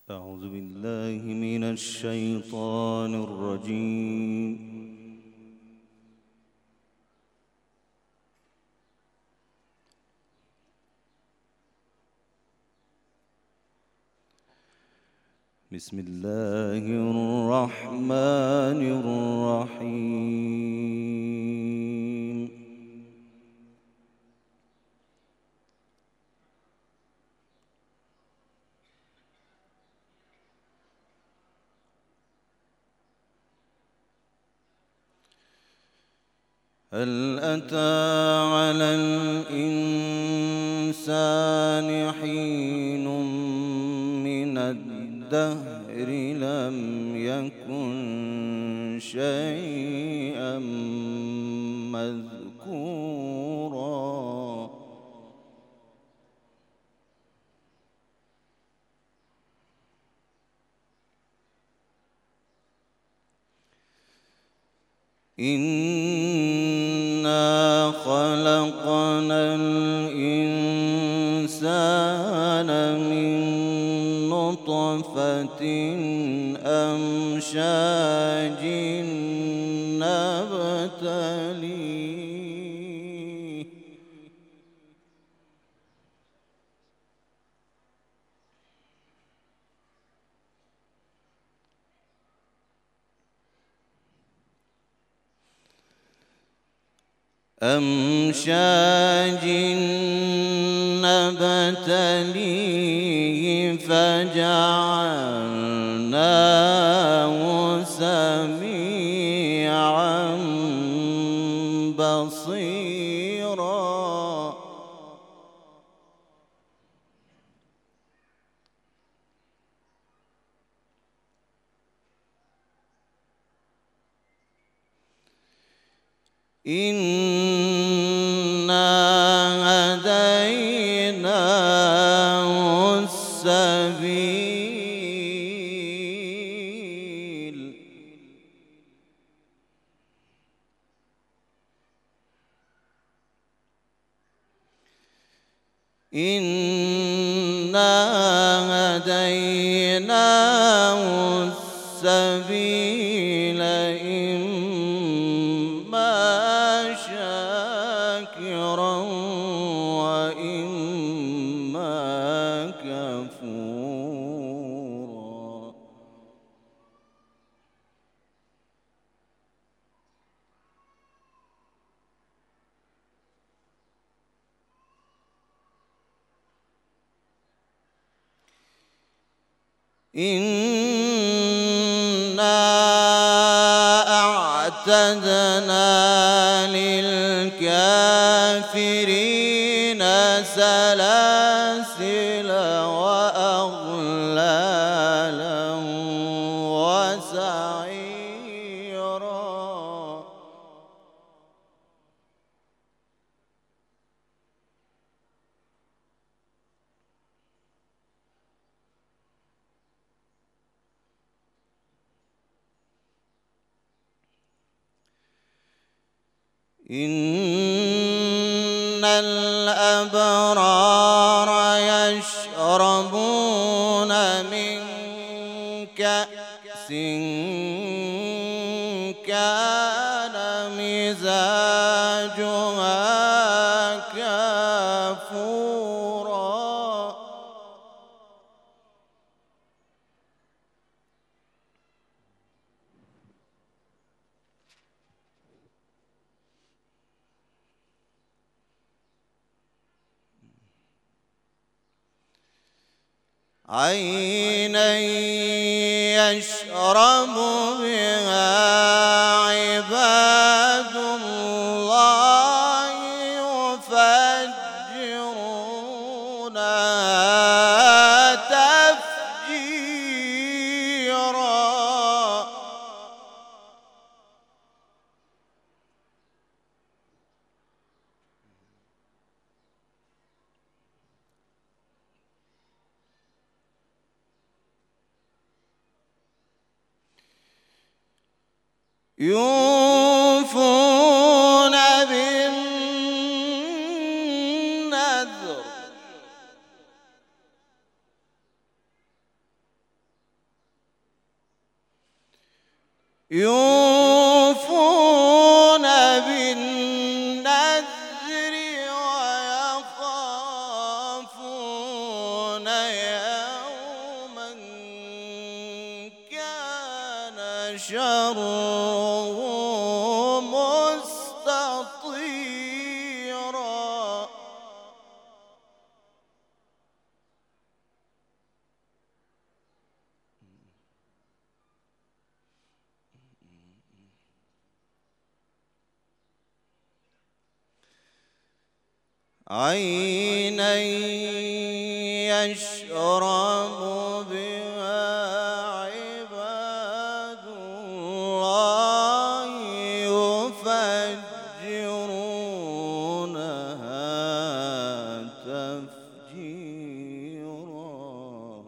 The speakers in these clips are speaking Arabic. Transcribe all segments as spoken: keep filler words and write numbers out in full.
أعوذ بالله من الشيطان الرجيم. بسم الله الرحمن الرحيم. هل أتى على الإنسان حين من الدهر لم يكن شيئا مذكورا إنا خلقنا الإنسان من نطفة أمشاج نبتليه أمشاج نبتليه فجعلناه سميعا بصيرا إنا هديناه السبيل إنا هديناه السبيل إما شاكرا وإما كفورا إنا أعتدنا للكافرين سلاسل وأغلالا وسعيرا إن الأبرار يشربون من كأس كان مزاجها كافورا عينا يشرب بها عباد الله يفجرونها تفجيرا يوفون بالنذر يوفون بالنذر ويخافون يوما كان شره مستطيرا. عينا يشرب بها عباد الله يفجرونها تفجيرا.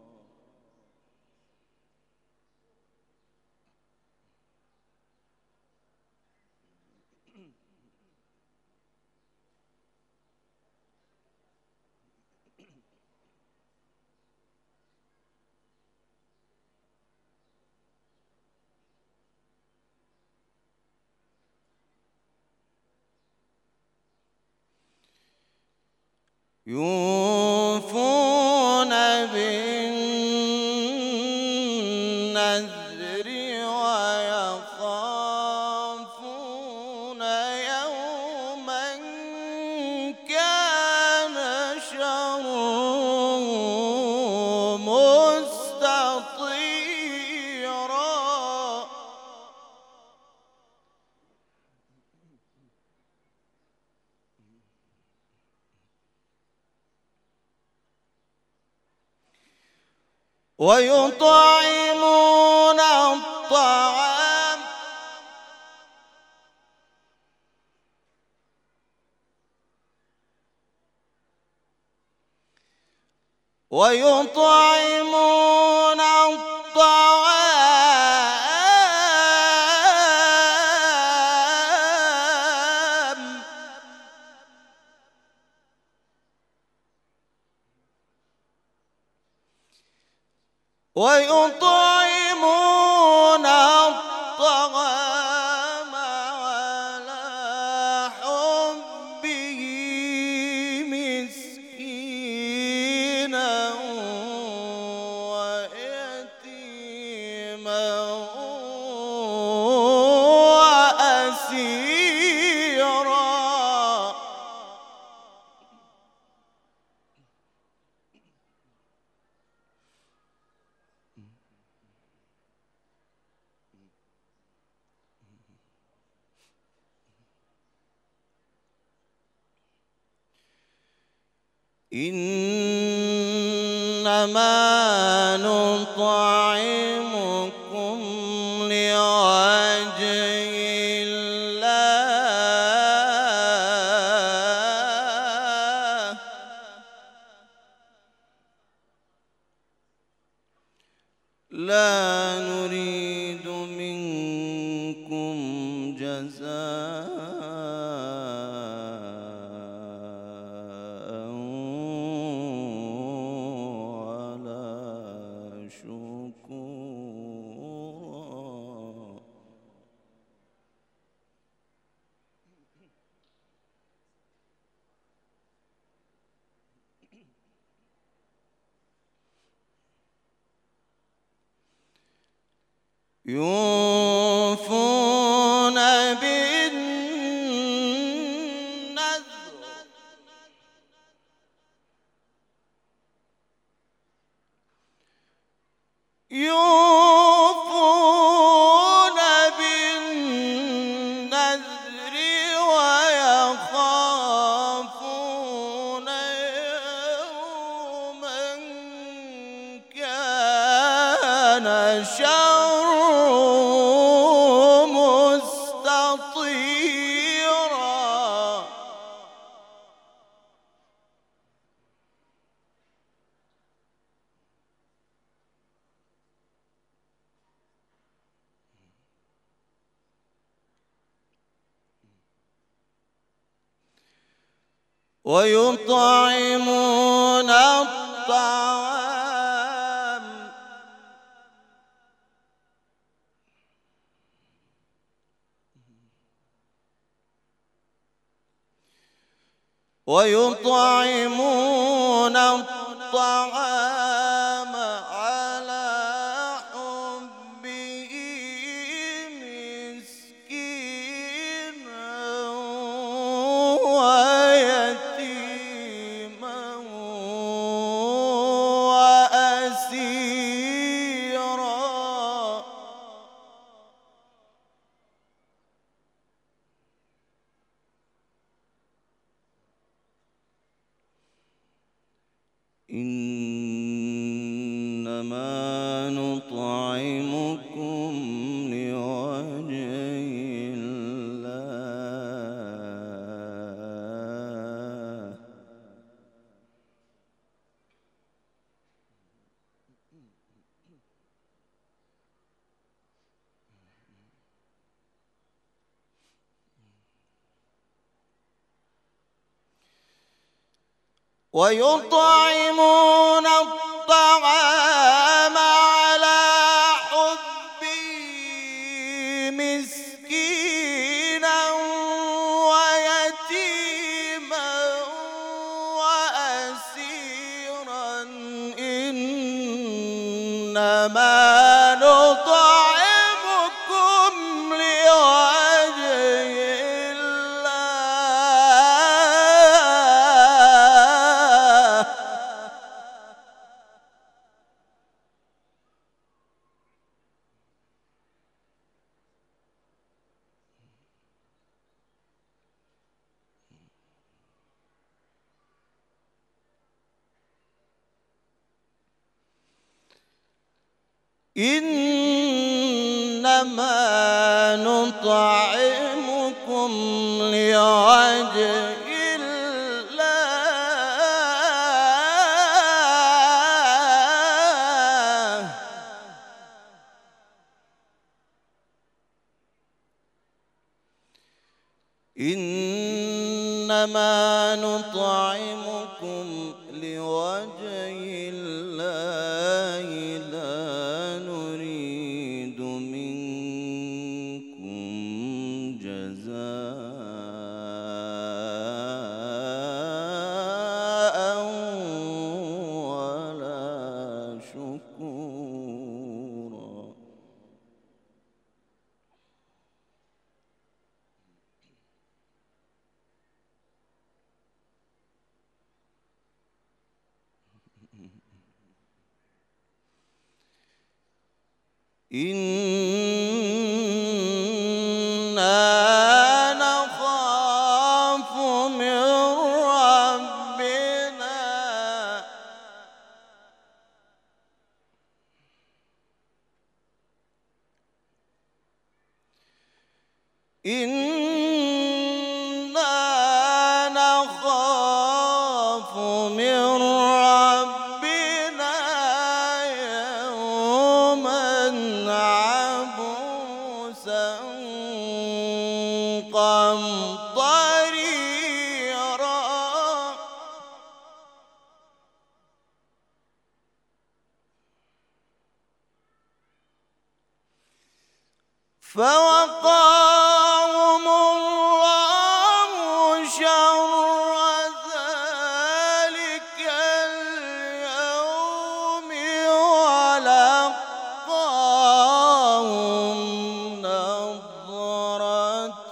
يوفون بالنذر ويخافون يوما كان شره مستطيرا. ويطعمون الطعام ويطعمون الطعام ويطعمون الطعام على حبه مسكينا ويتيما وأسيرا. إنما نطعمكم لوجه الله لا نريد منكم جزاء يوفون بالنذر يوفون بالنذر ويخافون يوما كان شره مستطيرا. ويطعمون الطعام ويطعمون الطعام على حبه مسكينا ويتيما وأسيرا. إنما نطعمكم لوجه الله ويطعمون الطعام على حبه مسكينا ويتيما وأسيرا. إنما نطعمكم لوجه إنما نطعمكم لوجه الله إنما نطعمكم لوجه الله لا نريد منكم جزاء ولا شكورا. إنا نخاف من ربنا إنا نخاف من ربنا يوما عبوسا قمطريرا. فوقاهم الله شر ذلك اليوم ولقاهم نضرة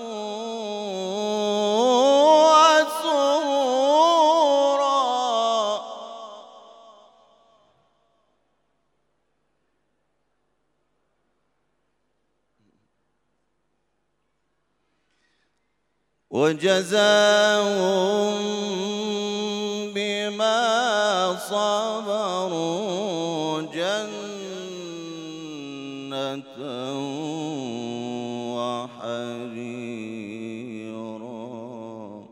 وسرورا. وجزاهم بما صبروا جنة وحريرا.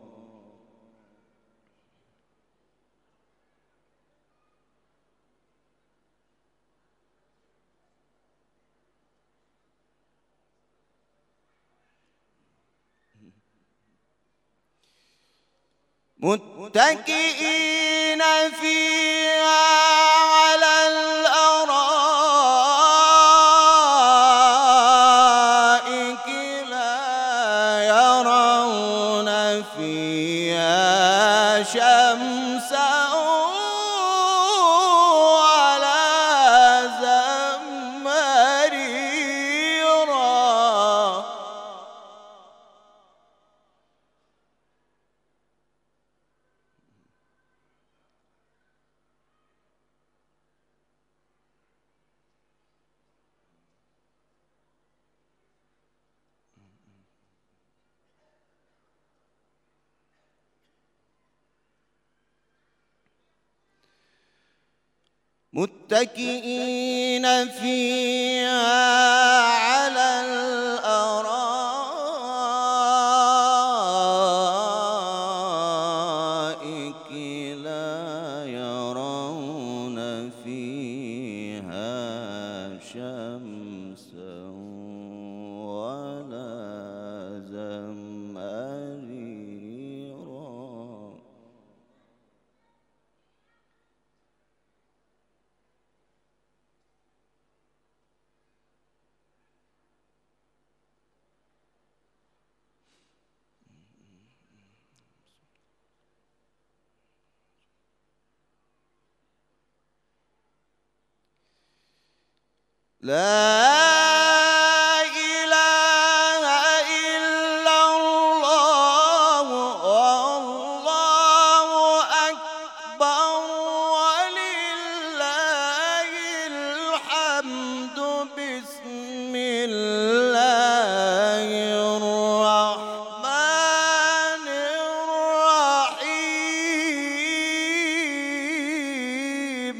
متكئين فيها على الأرائك لا يرون فيها متكئين فيها على الأرائك لا يرون فيها شمسا ولا زمهريرا. لا إله إلا الله والله أكبر ولله الحمد. بسم الله الرحمن الرحيم.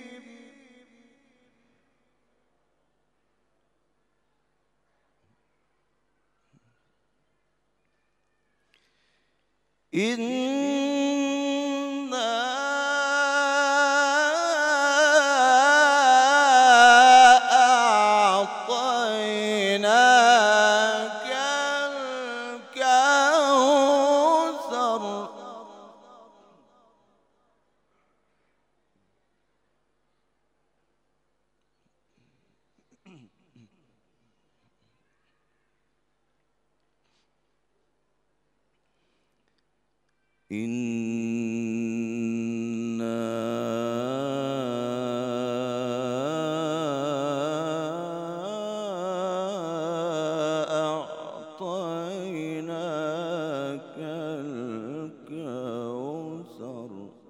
إنا أعطيناك الكوثر. إنا أعطيناك الكوثر.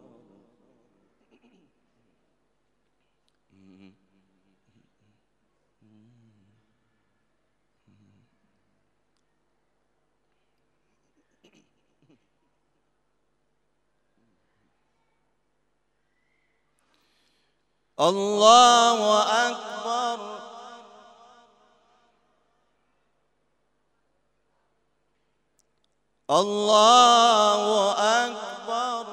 الله أكبر. الله أكبر.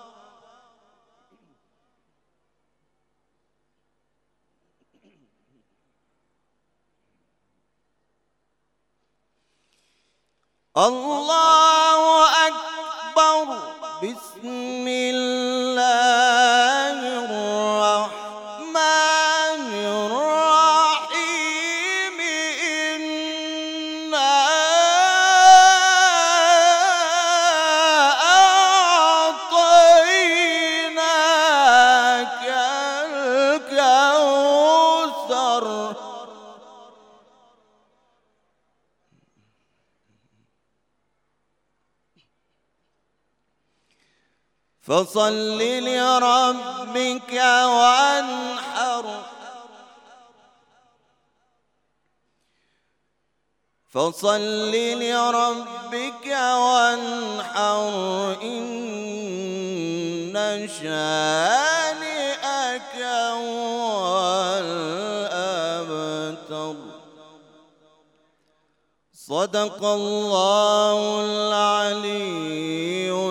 الله أكبر. بسم الله الرحمن الرحيم. إنا أعطيناك الكوثر. فصل لربك وانحر. فصل لربك وانحر. إن شانئك هو الأبتر. صدق الله العلي